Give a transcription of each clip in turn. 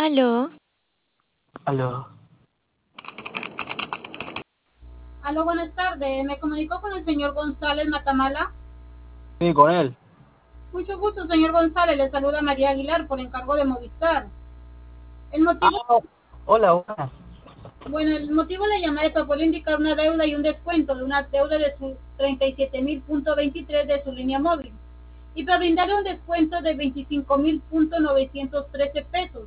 Aló, Aló. Aló, buenas tardes. Me comunico con el señor González Matamala. Sí, con él. Mucho gusto, señor González. Le saluda María Aguilar por encargo de Movistar. El Ah, motivo, hola, buenas. el motivo de la llamada es para poder indicar una deuda y un descuento de una deuda de su 37.000.23 de su línea móvil. Y para brindarle un descuento de 25.913 pesos.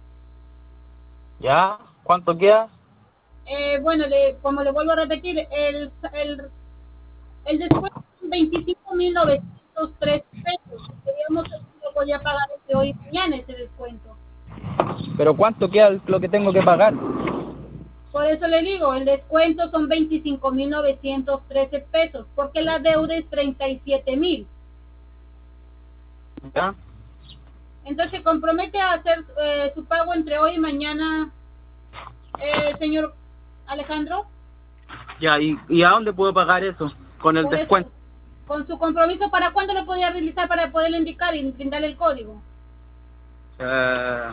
¿Ya? ¿Cuánto queda? Como le vuelvo a repetir, el descuento es 25.903 pesos. Queríamos saber si lo podía pagar entre hoy y mañana ese descuento. ¿Pero cuánto queda lo que tengo que pagar? Por eso le digo, el descuento son 25.913 pesos, porque la deuda es 37.000. ¿Ya? Entonces se compromete a hacer su pago entre hoy y mañana, señor Alejandro. Ya, ¿y a dónde puedo pagar eso? Con el Por eso, descuento. con su compromiso, ¿para cuándo lo podría realizar para poderle indicar y brindarle el código? Eh,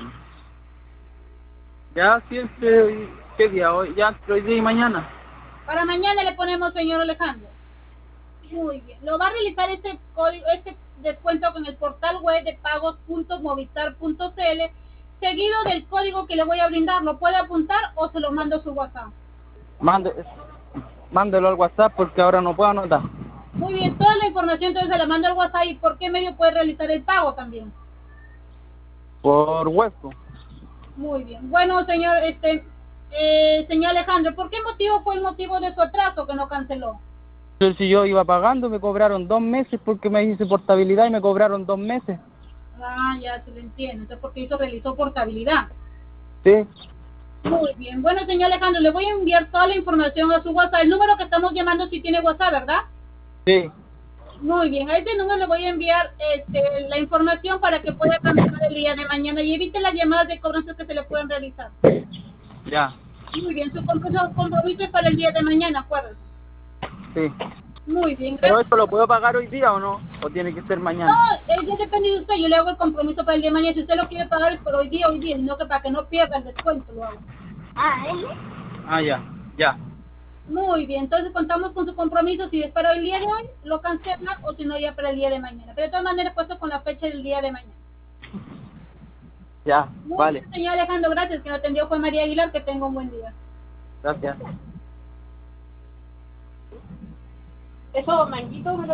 ya, sí, ¿qué día? Hoy, ya, entre hoy día y mañana. Para mañana le ponemos, señor Alejandro. Muy bien. Lo va a realizar este código, este descuento con el portal web de pagos.movistar.cl, seguido del código que le voy a brindar. ¿Lo puede apuntar o se lo mando a su WhatsApp? Mande, mándelo al WhatsApp porque ahora no puedo anotar. Muy bien, toda la información entonces se la mando al WhatsApp. ¿Y por qué medio puede realizar el pago también? Por hueso. Muy bien. Bueno, señor, señor Alejandro, ¿por qué motivo fue el motivo de su atraso que no canceló? Entonces, si yo iba pagando, me cobraron 2 meses porque me hice portabilidad y me cobraron 2 meses. Ah, ya se lo entiendo. Entonces, ¿por qué realizó portabilidad? Sí, Muy bien. Bueno, señor Alejandro, le voy a enviar toda la información a su WhatsApp. El número que estamos llamando sí tiene WhatsApp, ¿verdad? sí. Muy bien. A ese número le voy a enviar la información para que pueda cancelar el día de mañana y evite las llamadas de cobranza que se le pueden realizar. Ya, Muy bien. Su compromiso es para el día de mañana, acuérdese. sí. Muy bien. ¿Pero Gracias. esto lo puedo pagar hoy día o no? ¿O tiene que ser No, mañana? ya depende de usted. Yo le hago el compromiso para el día de mañana. Si usted lo quiere pagar es por hoy día, sino que para que no pierda el descuento lo hago. Ah, ya, ya. Muy bien, entonces contamos con su compromiso. Si es para el día de hoy, lo cancela, o si no, ya para el día de mañana. Pero de todas maneras, puesto con la fecha del día de mañana. Ya, Muy vale. bien, señor Alejandro, gracias. Que me atendió Juan María Aguilar. Que tenga un buen día. Gracias. Eso, manguito,